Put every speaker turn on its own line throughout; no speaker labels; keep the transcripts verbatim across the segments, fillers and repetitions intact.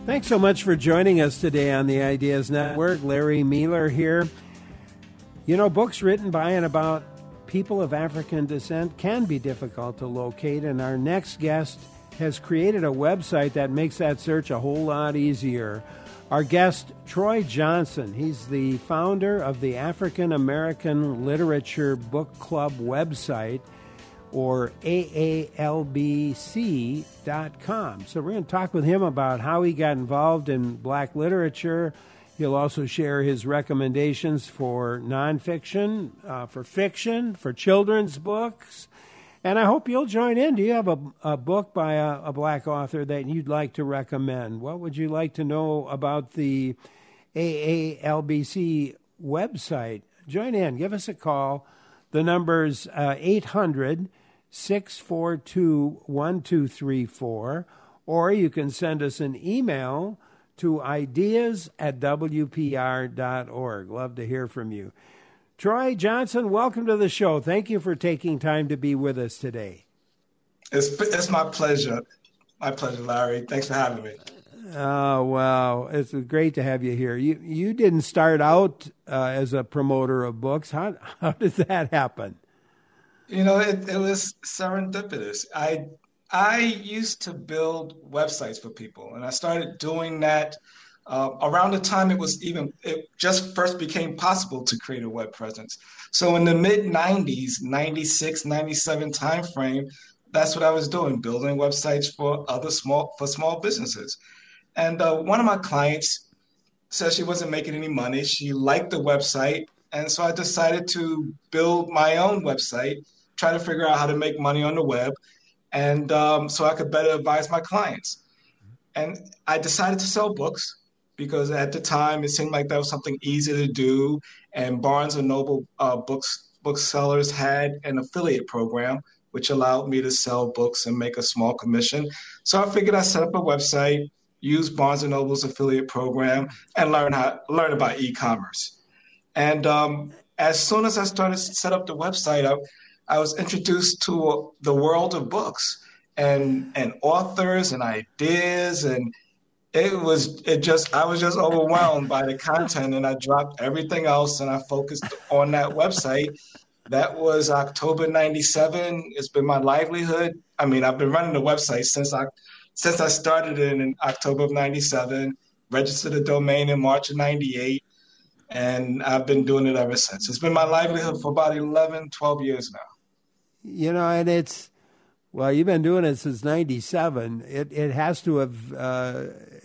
Thanks so much for joining us today on the Ideas Network. Larry Mueller here. You know, books written by and about people of African descent can be difficult to locate, and our next guest has created a website that makes that search a whole lot easier. Our guest, Troy Johnson, he's the founder of the African American Literature Book Club website, or A A L B C dot com. So we're going to talk with him about how he got involved in black literature. He'll also share his recommendations for nonfiction, uh, for fiction, for children's books. And I hope you'll join in. Do you have a, a book by a, a black author that you'd like to recommend? What would you like to know about the A A L B C website? Join in. Give us a call. The number's uh, eight hundred, six four two, one two three four, or you can send us an email to ideas at w p r dot org. Love to hear from you. Troy Johnson, welcome to the show. Thank you for taking time to be with us today.
It's, it's my pleasure. My pleasure, Larry. Thanks for having me.
Oh, wow. It's great to have you here. You you didn't start out uh, as a promoter of books. How how did that happen?
You know, it, it was serendipitous. I I used to build websites for people, and I started doing that uh, around the time it was even, it just first became possible to create a web presence. So in the mid nineties, ninety-six, ninety-seven timeframe, that's what I was doing, building websites for other small, for small businesses. And uh, one of my clients said she wasn't making any money. She liked the website. And so I decided to build my own website, try to figure out how to make money on the web, and um, so I could better advise my clients. And I decided to sell books because at the time it seemed like that was something easy to do. And Barnes and Noble uh, books booksellers had an affiliate program, which allowed me to sell books and make a small commission. So I figured I'd set up a website, use Barnes and Noble's affiliate program, and learn how learn about e-commerce. And um, as soon as I started to set up the website, I, I was introduced to the world of books and and authors and ideas, and it was it just I was just overwhelmed by the content, and I dropped everything else and I focused on that website. That was October ninety-seven. It's been my livelihood. I mean, I've been running the website since I since I started it in October of ninety-seven, registered a domain in March of ninety-eight, and I've been doing it ever since. It's been my livelihood for about eleven, twelve years now.
You know, and it's, well, you've been doing it since ninety-seven. It it has to have uh,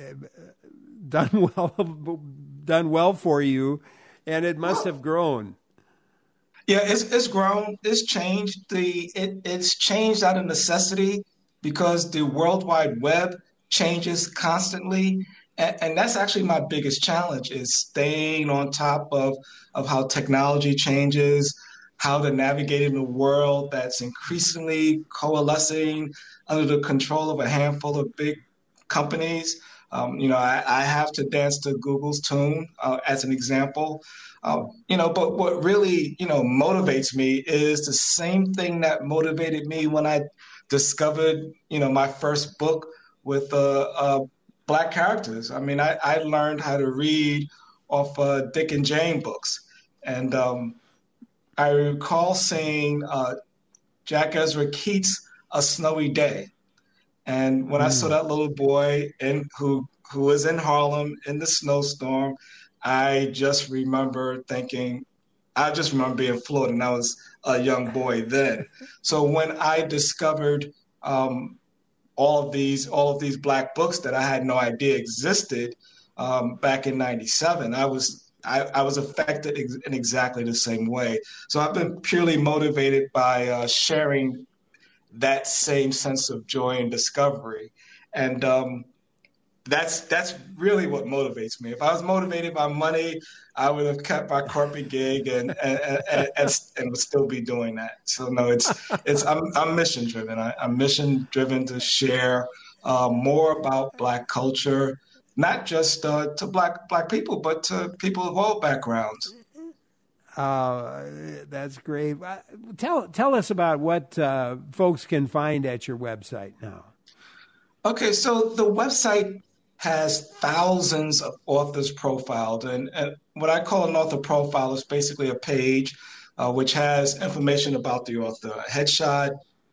done well done well for you, and it must have grown.
Yeah, it's it's grown. It's changed. The it it's changed out of necessity because the World Wide Web changes constantly, and, and that's actually my biggest challenge: is staying on top of of how technology changes, how to navigate in a world that's increasingly coalescing under the control of a handful of big companies. Um, you know, I, I have to dance to Google's tune, uh, as an example. Uh, you know, but what really, you know, motivates me is the same thing that motivated me when I discovered, you know, my first book with uh, uh, Black characters. I mean, I, I learned how to read off uh, Dick and Jane books. And um, I recall seeing uh, Jack Ezra Keats' A Snowy Day. And when mm. I saw that little boy in, who who was in Harlem in the snowstorm, I just remember thinking, I just remember being floored, and I was a young boy then. So when I discovered um, all of these all of these Black books that I had no idea existed um, back in ninety-seven, I was I, I was affected ex- in exactly the same way. So I've been purely motivated by uh, sharing that same sense of joy and discovery. And um, that's that's really what motivates me. If I was motivated by money, I would have kept my corporate gig and and, and, and, and would still be doing that. So no, it's it's I'm, I'm mission driven. I, I'm mission driven to share uh, more about Black culture, not just uh, to Black Black people, but to people of all backgrounds.
Uh, that's great. Uh, tell tell us about what uh, folks can find at your website now.
Okay, so the website has thousands of authors profiled. And, and what I call an author profile is basically a page uh, which has information about the author, a headshot,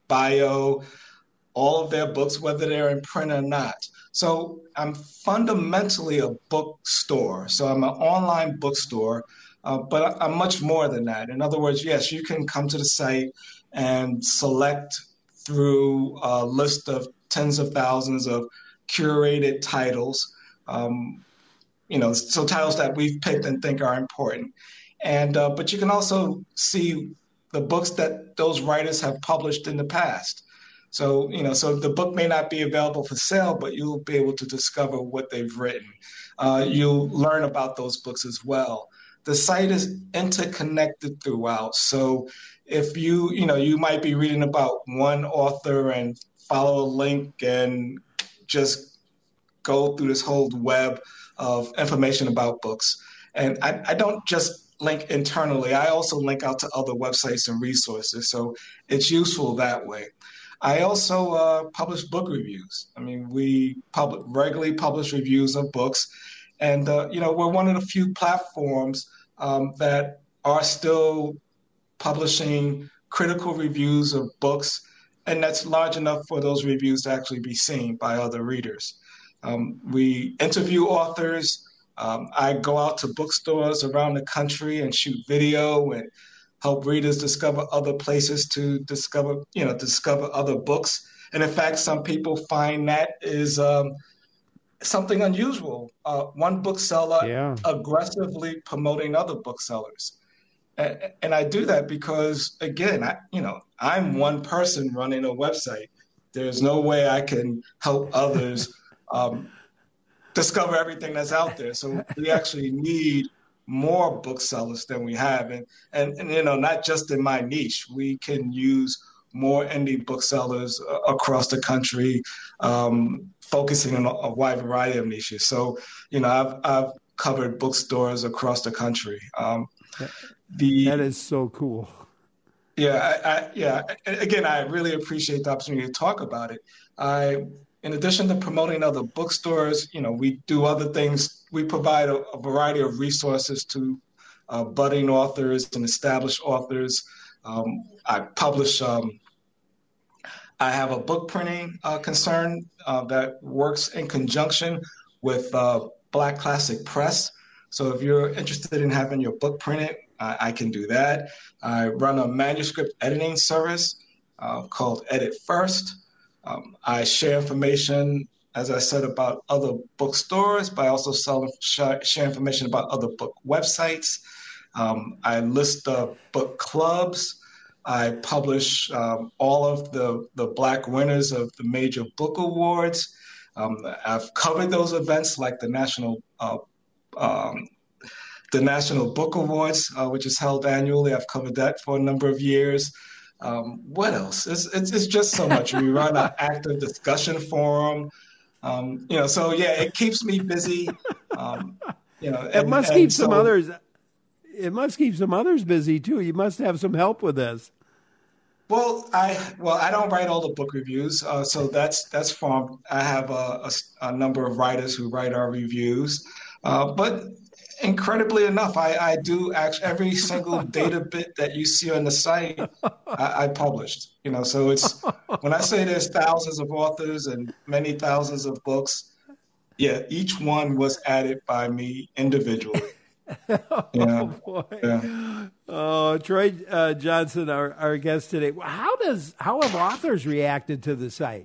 bio, all of their books, whether they're in print or not. So I'm fundamentally a bookstore. So I'm an online bookstore, uh, but I'm much more than that. In other words, yes, you can come to the site and select through a list of tens of thousands of curated titles, um, you know, so titles that we've picked and think are important. And uh, but you can also see the books that those writers have published in the past. So, you know, so the book may not be available for sale, but you'll be able to discover what they've written. Uh, you'll learn about those books as well. The site is interconnected throughout. So if you, you know, you might be reading about one author and follow a link and just go through this whole web of information about books. And I, I don't just link internally. I also link out to other websites and resources. So it's useful that way. I also uh, publish book reviews. I mean, we public, regularly publish reviews of books. And, uh, you know, we're one of the few platforms um, that are still publishing critical reviews of books, and that's large enough for those reviews to actually be seen by other readers. Um, we interview authors. Um, I go out to bookstores around the country and shoot video and help readers discover other places to discover, you know, discover other books. And in fact, some people find that is um, something unusual. Uh, one bookseller yeah. aggressively promoting other booksellers. And, and I do that because, again, I, you know, I'm one person running a website. There's no way I can help others um, discover everything that's out there. So we actually need more booksellers than we have. And, and, and, you know, not just in my niche, we can use more indie booksellers uh, across the country, um, focusing on a, a wide variety of niches. So, you know, I've, I've covered bookstores across the country. Um, the,
that is so cool.
Yeah, I, I, yeah. Again, I really appreciate the opportunity to talk about it. I, in addition to promoting other bookstores, you know, we do other things. We provide a, a variety of resources to uh, budding authors and established authors. Um, I publish, um, I have a book printing uh, concern uh, that works in conjunction with uh, Black Classic Press. So if you're interested in having your book printed, I, I can do that. I run a manuscript editing service uh, called Edit First. Um, I share information, as I said, about other bookstores, but I also sell, share information about other book websites. Um, I list the book clubs. I publish um, all of the, the Black winners of the major book awards. Um, I've covered those events like the National uh, um, the National Book Awards, uh, which is held annually. I've covered that for a number of years. Um, what else? It's, it's, it's just so much. We run an active discussion forum. Um, you know, so yeah, it keeps me busy. Um, you know,
it
and,
must
and
keep
so,
some others. It must keep some others busy too. You must have some help with this.
Well, I well I don't write all the book reviews, uh, so that's that's from I have a, a, a number of writers who write our reviews, uh, but. Incredibly enough, I, I do actually every single data bit that you see on the site, I, I published. You know, so it's when I say there's thousands of authors and many thousands of books, yeah, each one was added by me individually.
oh,
yeah.
boy.
Yeah.
Oh, Troy uh, Johnson, our, our guest today. How does how have authors reacted to the site?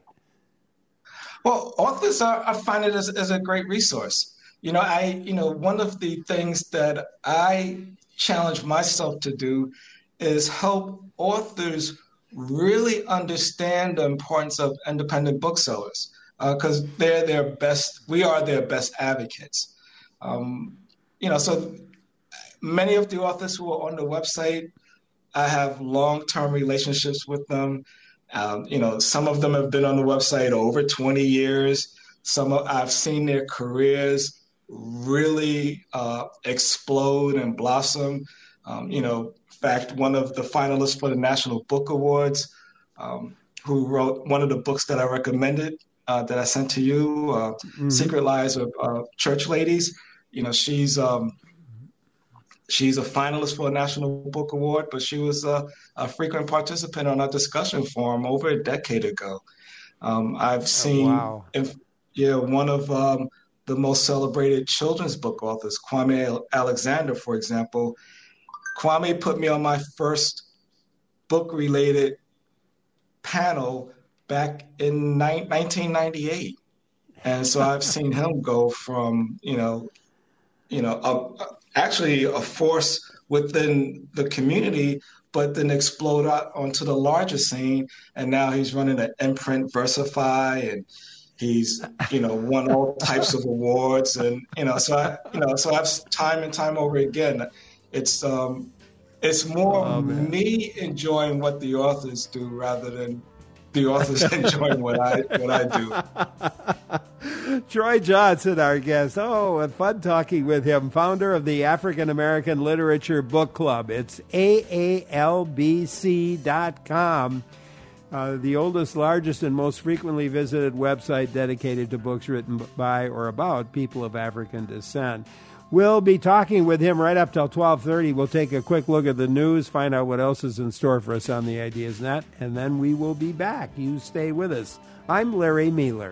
Well, authors are I find it as, as a great resource. You know, I, you know, one of the things that I challenge myself to do is help authors really understand the importance of independent booksellers because uh, they're their best, we are their best advocates. Um, you know, so many of the authors who are on the website, I have long-term relationships with them. Um, you know, some of them have been on the website over twenty years. Some of, I've seen their careers really uh, explode and blossom. Um, you know, in fact, one of the finalists for the National Book Awards, um, who wrote one of the books that I recommended, uh, that I sent to you, uh,
Mm-hmm.
Secret Lives of uh, Church Ladies. You know, she's um, she's a finalist for a National Book Award, but she was a, a frequent participant on our discussion forum over a decade ago. Um, I've
Oh,
seen,
wow.
if, yeah, one of um, the most celebrated children's book authors, Kwame Alexander, for example. Kwame put me on my first book-related panel back in nineteen ninety-eight, and so I've seen him go from you know, you know, a, a- actually a force within the community, but then explode out onto the larger scene, and now he's running an imprint, Versify, and he's you know won all types of awards, and you know, so I you know, so I've time and time over again, it's um it's more
Oh, man.
me enjoying what the authors do rather than the authors enjoying what I what I do.
Troy Johnson, our guest. Oh, and fun talking with him, founder of the African American Literature Book Club. It's A A L B C dot com, uh, the oldest, largest, and most frequently visited website dedicated to books written by or about people of African descent. We'll be talking with him right up till twelve thirty. We'll take a quick look at the news, find out what else is in store for us on the Ideas Net, and then we will be back. You stay with us. I'm Larry Mealer.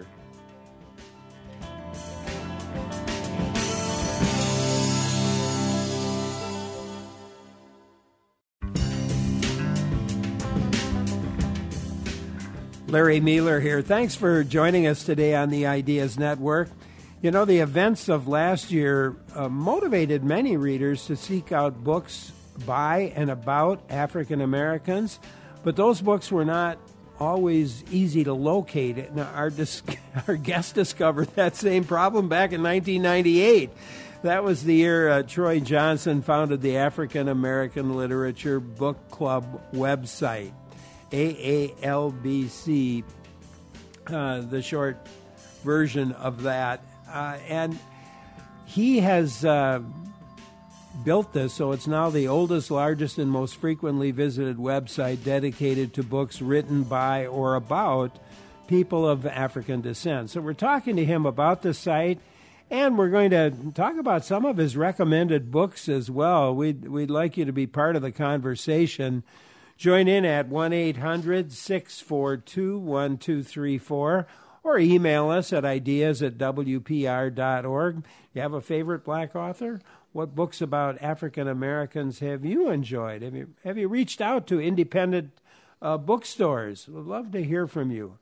Larry Mealer here. Thanks for joining us today on the Ideas Network. You know, the events of last year uh, motivated many readers to seek out books by and about African Americans, but those books were not always easy to locate. Now, our, dis- our guest discovered that same problem back in nineteen ninety-eight. That was the year uh, Troy Johnson founded the African American Literature Book Club website. A A L B C, uh, the short version of that. Uh, and he has uh, built this, so it's now the oldest, largest, and most frequently visited website dedicated to books written by or about people of African descent. So we're talking to him about the site, and we're going to talk about some of his recommended books as well. We'd, we'd like you to be part of the conversation. Join in at one eight hundred six four two one two three four or email us at ideas at w p r dot org. You have a favorite black author? What books about African Americans have you enjoyed? Have you, have you reached out to independent uh, bookstores? We'd love to hear from you.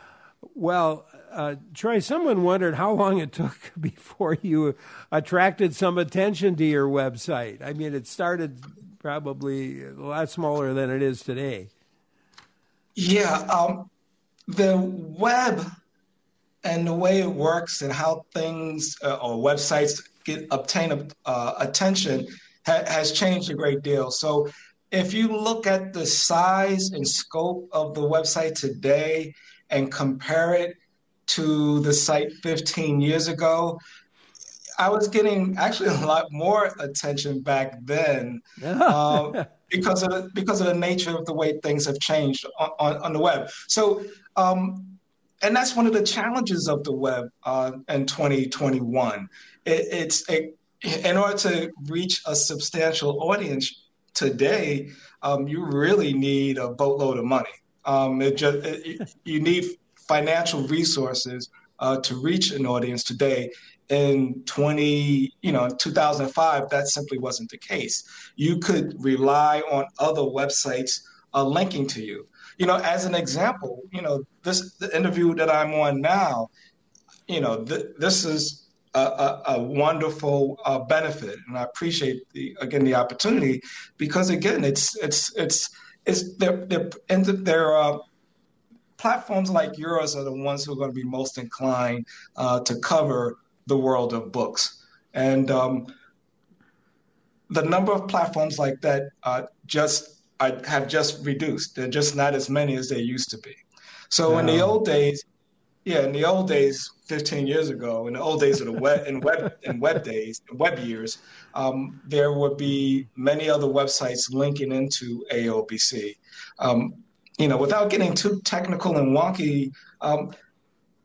Well, uh, Troy, someone wondered how long it took before you attracted some attention to your website. I mean, it started probably a lot smaller than it is today.
Yeah, um, the web and the way it works and how things uh, or websites get obtain uh, attention ha- has changed a great deal. So if you look at the size and scope of the website today and compare it to the site fifteen years ago, I was getting actually a lot more attention back then uh, because of the, because of the nature of the way things have changed on, on, on the web. So, um, and that's one of the challenges of the web uh, in twenty twenty-one. It, it's a, in order to reach a substantial audience today, um, you really need a boatload of money. Um, it just it, you need financial resources uh, to reach an audience today. In twenty, you know, two thousand five, that simply wasn't the case. You could rely on other websites uh, linking to you. You know, as an example, you know, this the interview that I'm on now, you know, th- this is a, a, a wonderful uh, benefit, and I appreciate the again the opportunity because again, it's it's it's it's they're they're, and they're uh, platforms like yours are the ones who are going to be most inclined uh, to cover the world of books. And um, the number of platforms like that uh, just uh, have just reduced. They're just not as many as they used to be. So in the
Oh.
old days, yeah, in the old days, fifteen years ago, in the old days of the web, in web, in web days, web years, um, there would be many other websites linking into A O B C. Um, you know, without getting too technical and wonky, um,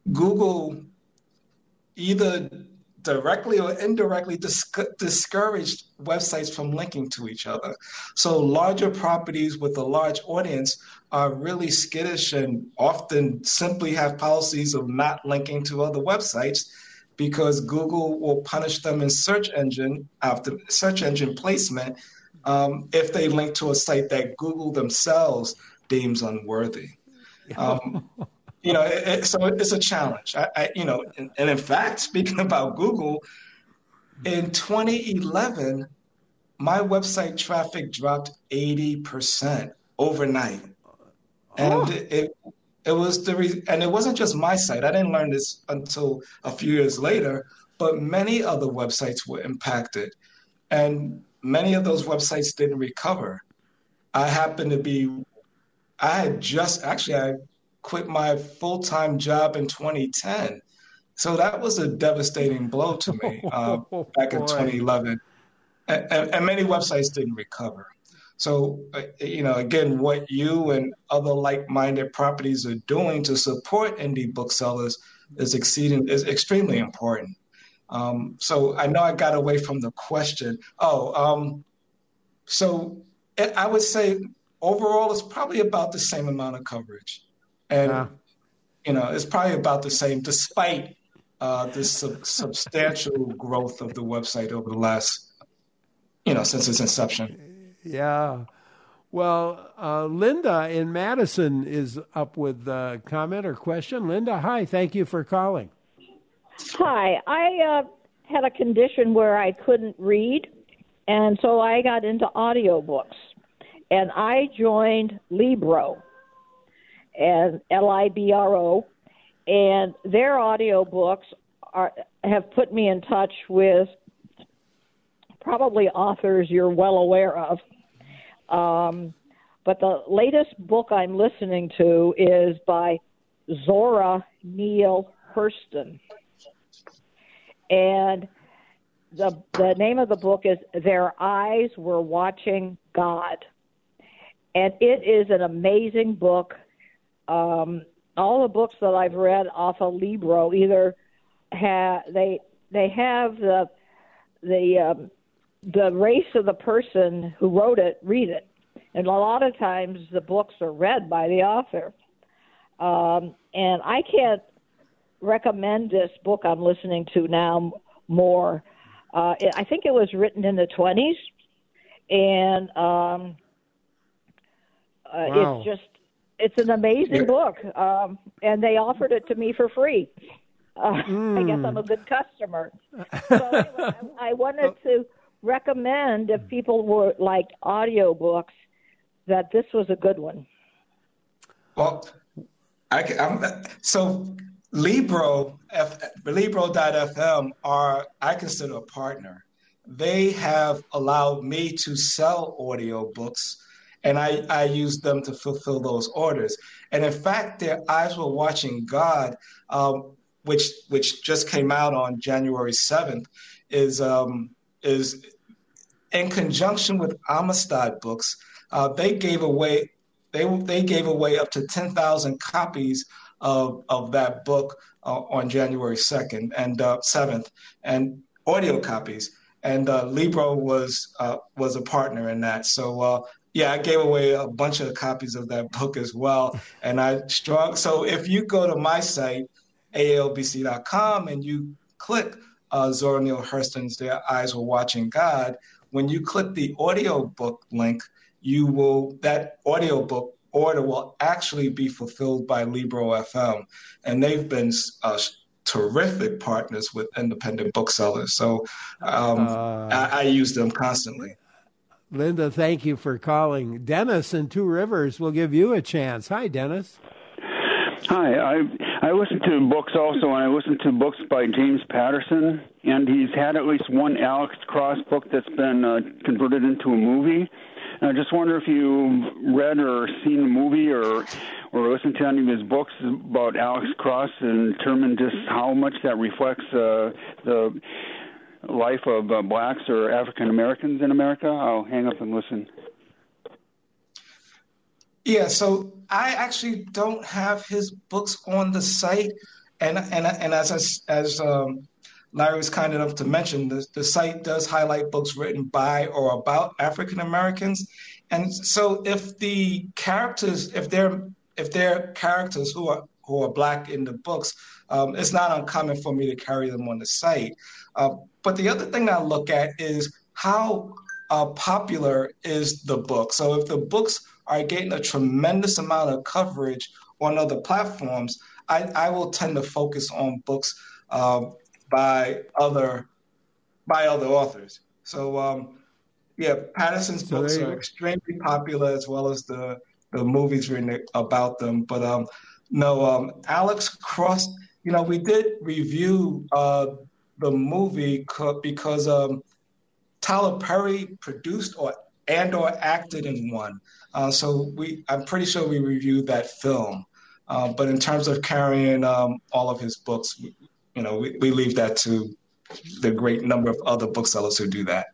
Google either directly or indirectly dis- discouraged websites from linking to each other. So larger properties with a large audience are really skittish and often simply have policies of not linking to other websites because Google will punish them in search engine after search engine placement um, if they link to a site that Google themselves deems unworthy. Um, You know, it, it, so it's a challenge. I, I you know, and, and in fact, speaking about Google, in twenty eleven, my website traffic dropped eighty percent overnight, and
Oh,
it, it it was the re- and it wasn't just my site. I didn't learn this until a few years later, but many other websites were impacted, and many of those websites didn't recover. I happened to be I had just actually I quit my full-time job in twenty ten. So that was a devastating blow to me uh,
oh
back in
boy.
twenty eleven. And, and, and many websites didn't recover. So, uh, you know, again, what you and other like-minded properties are doing to support indie booksellers is exceeding is extremely important. Um, so I know I got away from the question. Oh, um, so it, I would say overall, it's probably about the same amount of coverage,
Yeah.
and you know, it's probably about the same, despite uh, this sub- substantial growth of the website over the last, you know, since its inception.
Yeah. Well, uh, Linda in Madison is up with a comment or question. Linda, hi. Thank you for calling.
Hi, I uh, had a condition where I couldn't read, and so I got into audiobooks, and I joined Libro, and L I B R O, and their audiobooks are have put me in touch with probably authors you're well aware of. Um, but the latest book I'm listening to is by Zora Neale Hurston. And the the name of the book is Their Eyes Were Watching God. And it is an amazing book. Um, all the books that I've read off of Libro either have they they have the the um, the race of the person who wrote it read it, and a lot of times the books are read by the author. Um, and I can't recommend this book I'm listening to now more. Uh, it, I think it was written in the twenties, and um, uh,
Wow.
it's just it's an amazing book. Um, and they offered it to me for free. Uh, I guess I'm a good customer. So anyway, I, I wanted to recommend if people were like audiobooks that this was a good one.
Well, I, I'm, so Libro, F, Libro dot f m are, I consider a partner. They have allowed me to sell audiobooks, and I, I use them to fulfill those orders. And in fact, Their Eyes Were Watching God, um, which which just came out on January seventh, is um, is in conjunction with Amistad Books. Uh, they gave away they they gave away up to ten thousand copies of of that book uh, on January second and uh, seventh, and audio copies. And uh, Libro was uh, was a partner in that. So uh, yeah, I gave away a bunch of copies of that book as well. And I strong. So if you go to my site, A L B C dot com, and you click uh, Zora Neale Hurston's Their Eyes Were Watching God, when you click the audiobook link, you will that audiobook order will actually be fulfilled by Libro F M, and they've been uh, terrific partners with independent booksellers. So um,
Uh,
I, I use them constantly.
Linda, thank you for calling. Dennis in Two Rivers will give you a chance. Hi, Dennis.
Hi, I I listen to books also, and I listen to books by James Patterson, and he's had at least one Alex Cross book that's been uh, converted into a movie. And I just wonder if you read or seen the movie or or listened to any of his books about Alex Cross and determined just how much that reflects uh, the life of uh, blacks or African Americans in America. I'll hang up and listen.
Yeah, so I actually don't have his books on the site. and and and as as um, Larry was kind enough to mention, the, the site does highlight books written by or about African Americans. And so if the characters, if they're if they're characters who are who are Black in the books, um, it's not uncommon for me to carry them on the site. Uh, but the other thing that I look at is how uh, popular is the book. So if the books are getting a tremendous amount of coverage on other platforms, I, I will tend to focus on books uh, by other by other authors. So um, yeah, Patterson's
so
books are extremely popular, as well as the the movies written about them. But um, no, um, Alex Cross. You know, we did review uh, the movie co- because um, Tyler Perry produced or and or acted in one. Uh, so we, I'm pretty sure we reviewed that film. Uh, but in terms of carrying um, all of his books, you know, we, we leave that to the great number of other booksellers who do that.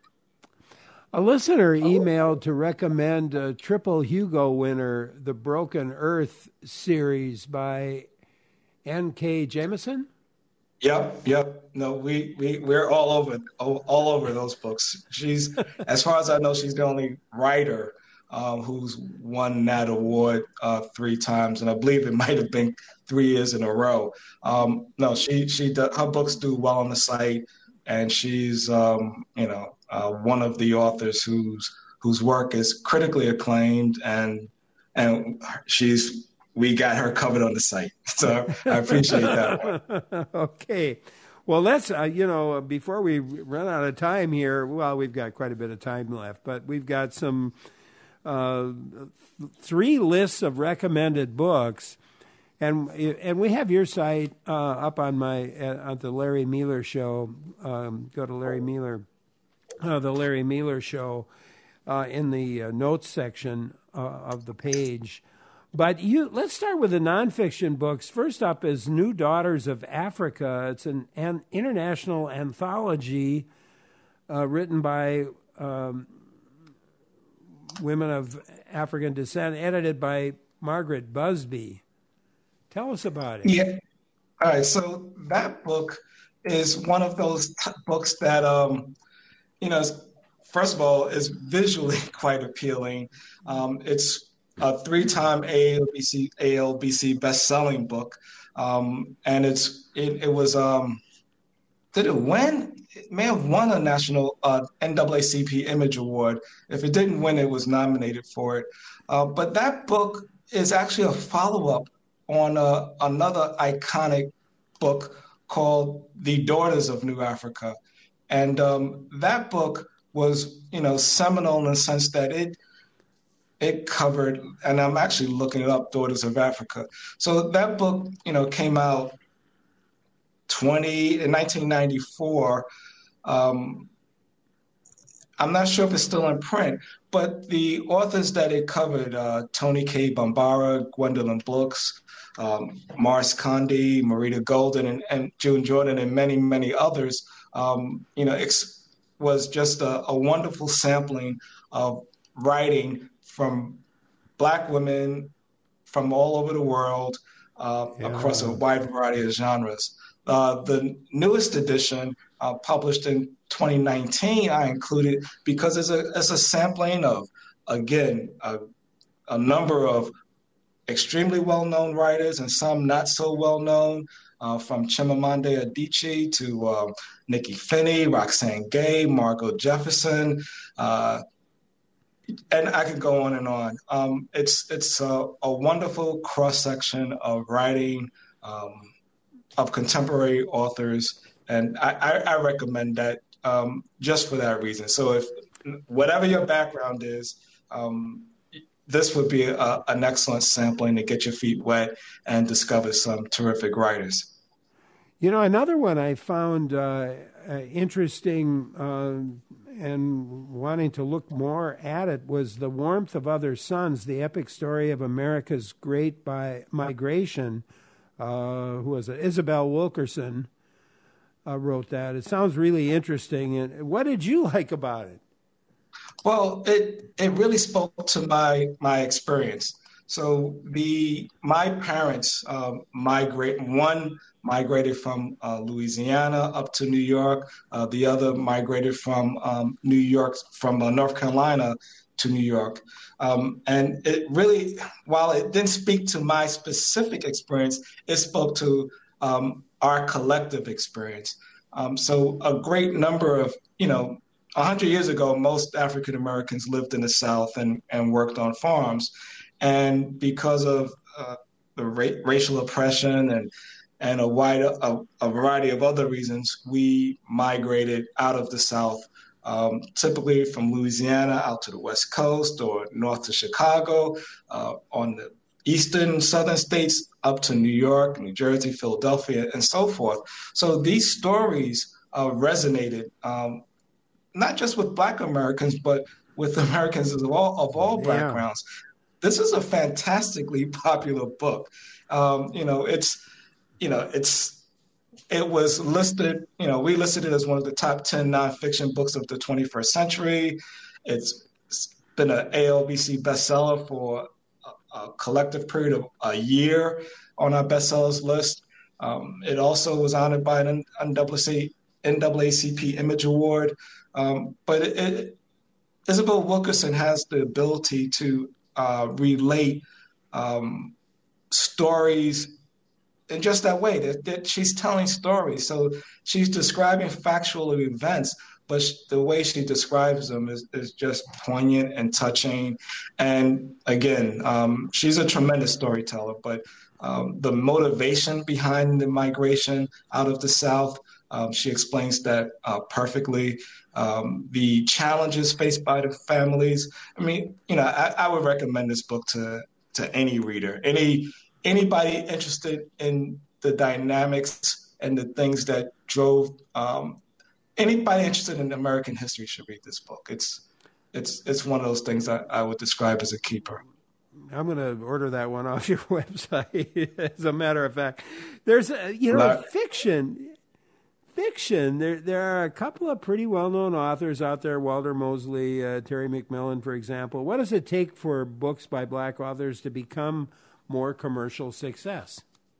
A listener emailed to recommend a triple Hugo winner, the Broken Earth series by N K Jemisin.
Yep, yep. No, we we we're all over all over those books. She's, as far as I know, she's the only writer um, who's won that award uh, three times, and I believe it might have been three years in a row. Um, no, she she does, her books do well on the site, and she's um, you know uh, one of the authors whose whose work is critically acclaimed, and and she's. We got her covered on the site. So I appreciate that.
Okay. Well, let's, uh, you know, before we run out of time here, well, we've got quite a bit of time left, but we've got some uh, three lists of recommended books. And and we have your site uh, up on my, uh, on the Larry Mealer Show. Um, go to Larry Mealer, uh, the Larry Mealer Show uh, in the uh, notes section uh, of the page. But you, let's start with the nonfiction books. First up is New Daughters of Africa. It's an, an international anthology uh, written by um, women of African descent, edited by Margaret Busby. Tell us about it.
Yeah. All right. So that book is one of those t- books that, um, you know, first of all, is visually quite appealing. Um, it's a three-time A L B C A L B C best-selling book, um, and it's it, it was um, did it win? It may have won a national uh, N double A C P Image Award. If it didn't win, it was nominated for it. Uh, but that book is actually a follow-up on a, another iconic book called The Daughters of New Africa, and um, that book was you know seminal in the sense that it. It covered, and I'm actually looking it up, Daughters of Africa. So that book, you know, came out twenty in nineteen ninety-four. Um, I'm not sure if it's still in print, but the authors that it covered, uh, Toni Cade Bambara, Gwendolyn Brooks, um, Morris Condi, Marita Golden, and, and June Jordan, and many, many others, um, you know, it was just a, a wonderful sampling of writing from Black women from all over the world uh, yeah. across a wide variety of genres. Uh, the newest edition, uh, published in twenty nineteen, I included because it's a, it's a sampling of, again, a, a number of extremely well-known writers and some not so well-known, uh, from Chimamanda Adichie to uh, Nikki Finney, Roxane Gay, Margot Jefferson, uh, and I could go on and on. Um, it's it's a, a wonderful cross-section of writing um, of contemporary authors, and I, I, I recommend that um, just for that reason. So if whatever your background is, um, this would be a, an excellent sampling to get your feet wet and discover some terrific writers.
You know, another one I found uh, uh, interesting uh, and wanting to look more at it was The Warmth of Other Suns, the epic story of America's Great by Migration. Uh, who was it? Isabel Wilkerson uh, wrote that. It sounds really interesting. And what did you like about it?
Well, it it really spoke to my my experience. So the my parents um, migrate. One migrated from uh, Louisiana up to New York. Uh, the other migrated from um, New York, from uh, North Carolina to New York. Um, and it really, while it didn't speak to my specific experience, it spoke to um, our collective experience. Um, so a great number of, you know, one hundred years ago, most African Americans lived in the South and, and worked on farms. And because of uh, the ra- racial oppression and and a wide a, a variety of other reasons, we migrated out of the South, um, typically from Louisiana out to the West Coast or north to Chicago, uh, on the eastern southern states up to New York, New Jersey, Philadelphia, and so forth. So these stories uh, resonated um, not just with Black Americans, but with Americans of all of all
Yeah.
backgrounds. This is a fantastically popular book. Um, you know, it's, you know, it's, it was listed, you know, we listed it as one of the top ten nonfiction books of the twenty-first century. It's, it's been an A L B C bestseller for a, a collective period of a year on our bestsellers list. Um, it also was honored by an N double A C P Image Award. Um, but it, it, Isabel Wilkerson has the ability to Uh, relate um, stories in just that way, that, that she's telling stories. So she's describing factual events, but sh- the way she describes them is, is just poignant and touching. And again, um, she's a tremendous storyteller, but um, the motivation behind the migration out of the South, um, she explains that uh, perfectly. Um, the challenges faced by the families. I mean, you know, I, I would recommend this book to to any reader, any anybody interested in the dynamics and the things that drove. Um, anybody interested in American history should read this book. It's it's it's one of those things that I would describe as a keeper.
I'm going to order that one off your website. As a matter of fact, there's a, you know
Not,
fiction. Fiction, there there are a couple of pretty well-known authors out there, Walter Mosley, uh, Terry McMillan, for example. What does it take for books by Black authors to become more commercial success?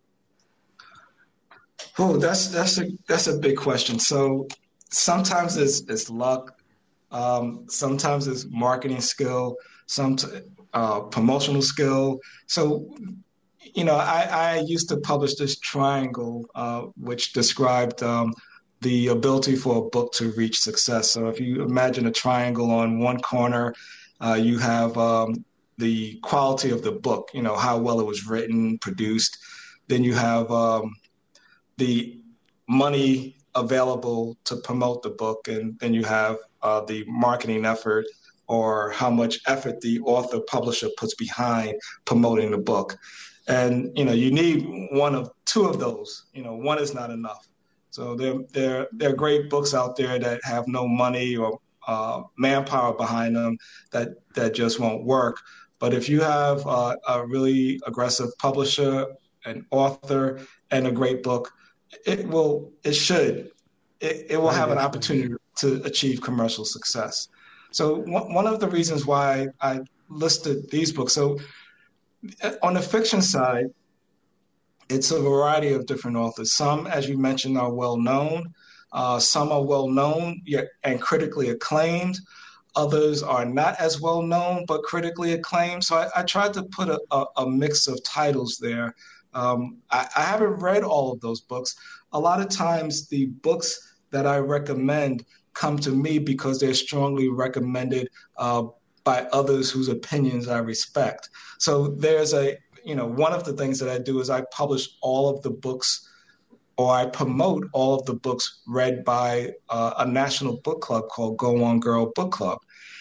Oh, that's that's a that's a big question. So sometimes it's it's luck, um, sometimes it's marketing skill, some uh, promotional skill. So you know, I, I used to publish this triangle, uh, which described um, the ability for a book to reach success. So if you imagine a triangle, on one corner, uh, you have um, the quality of the book, you know, how well it was written, produced. Then you have um, the money available to promote the book. And then you have uh, the marketing effort, or how much effort the author publisher puts behind promoting the book. And, you know, you need one of two of those. You know, one is not enough. So there, there, there are great books out there that have no money or uh, manpower behind them that, that just won't work. But if you have uh, a really aggressive publisher, an author, and a great book, it will, it should, it, it will have an opportunity to achieve commercial success. So one, one of the reasons why I listed these books, so on the fiction side, it's a variety of different authors. Some, as you mentioned, are well-known. Uh, some are well-known yet and critically acclaimed. Others are not as well-known but critically acclaimed. So I, I tried to put a, a, a mix of titles there. Um, I, I haven't read all of those books. A lot of times the books that I recommend come to me because they're strongly recommended uh, by others whose opinions I respect. So there's a, you know, one of the things that I do is I publish all of the books, or I promote all of the books read by uh, a national book club called Go On Girl Book Club.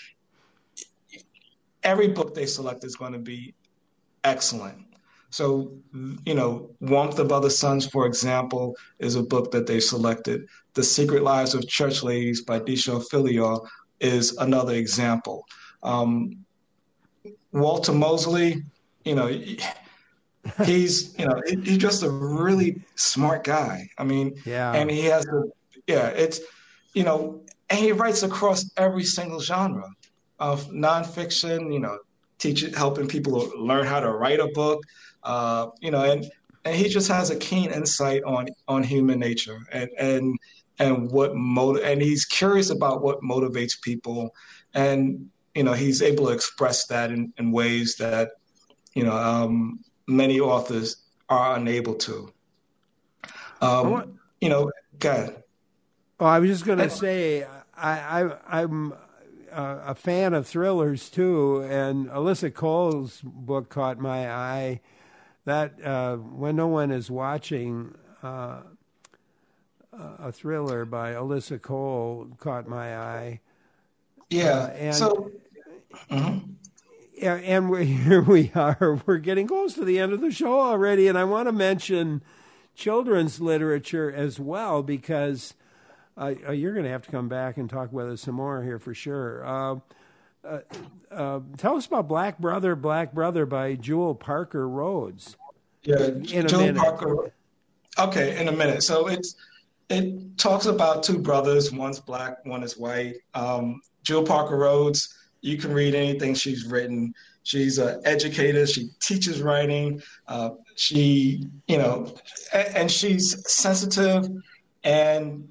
Every book they select is going to be excellent. So, you know, Warmth of Other Suns, for example, is a book that they selected. The Secret Lives of Church Ladies by Disha Philyaw is another example. Um, Walter Mosley, you know, he's, you know, he's just a really smart guy. I mean,
yeah.
and he has, a, yeah, it's, you know, and he writes across every single genre of nonfiction, you know, teaching, helping people learn how to write a book. Uh, you know, and and he just has a keen insight on on human nature and and and what motiv- and he's curious about what motivates people, and you know, he's able to express that in, in ways that you know um, many authors are unable to. Um, want, you know, go ahead.
Oh, I was just going to say, I, I, I'm a fan of thrillers too, and Alyssa Cole's book caught my eye. That uh, When No One Is Watching, uh, a thriller by Alyssa Cole caught my eye.
Yeah.
Uh, and,
so. Mm-hmm.
And we're, here we are. We're getting close to the end of the show already, and I want to mention children's literature as well, because uh, you're going to have to come back and talk with us some more here for sure. Uh, uh, uh, tell us about Black Brother, Black Brother by Jewel Parker Rhodes.
Yeah,
in a
Jewel
minute.
Parker. Okay, in a minute. So it's it talks about two brothers. One's black, one is white. Um, Jewel Parker Rhodes. You can read anything she's written. She's an educator. She teaches writing. Uh, she, you know, and, and she's sensitive, and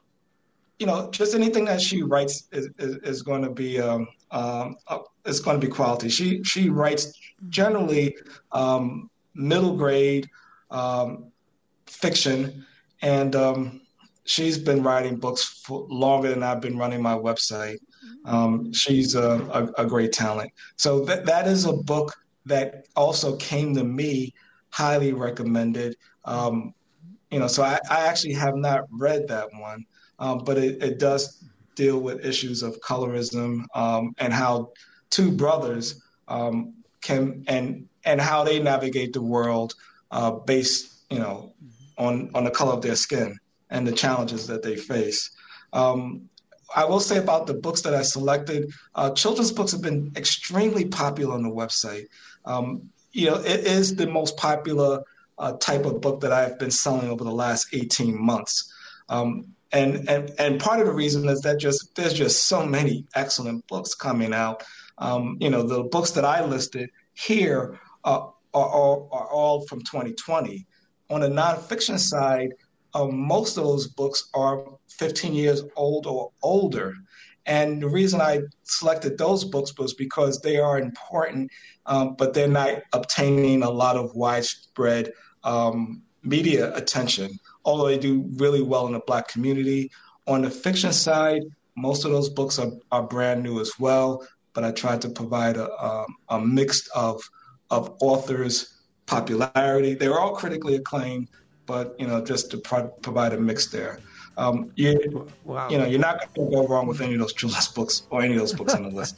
you know, just anything that she writes is, is, is going to be um, um, uh, is going to be quality. She she writes generally um, middle grade um, fiction, and um, she's been writing books for longer than I've been running my website. Um, she's a, a, a great talent. So that that is a book that also came to me, highly recommended. Um, you know, so I, I actually have not read that one, um, but it, it does deal with issues of colorism um, and how two brothers um, can and and how they navigate the world uh, based, you know, on on the color of their skin and the challenges that they face. Um, I will say about the books that I selected, uh, children's books have been extremely popular on the website. Um, you know, it is the most popular uh, type of book that I've been selling over the last eighteen months. Um, and, and and part of the reason is that just there's just so many excellent books coming out. Um, you know, the books that I listed here uh, are, are, are all from twenty twenty. On the nonfiction side, Uh, most of those books are fifteen years old or older. And the reason I selected those books was because they are important, um, but they're not obtaining a lot of widespread um, media attention, although they do really well in the Black community. On the fiction side, most of those books are, are brand new as well, but I tried to provide a, a, a mix of, of authors' popularity. They were all critically acclaimed, but, you know, just to pro- provide a mix there. Um, you, wow. you know, you're not going to go wrong with any of those children's books or any of those books on the list.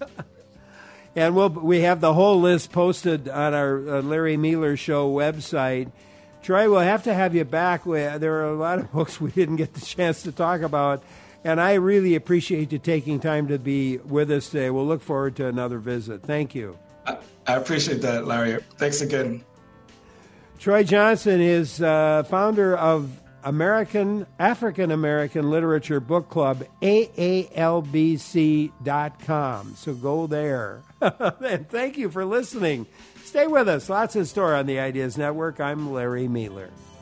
And we'll, we have the whole list posted on our uh, Larry Mealer Show website. Troy, we'll have to have you back. We, there are a lot of books we didn't get the chance to talk about, and I really appreciate you taking time to be with us today. We'll look forward to another visit. Thank you.
I, I appreciate that, Larry. Thanks again.
Troy Johnson is uh, founder of American African American Literature Book Club, A A L B C dot com. So go there. And thank you for listening. Stay with us. Lots in store on the Ideas Network. I'm Larry Mealer.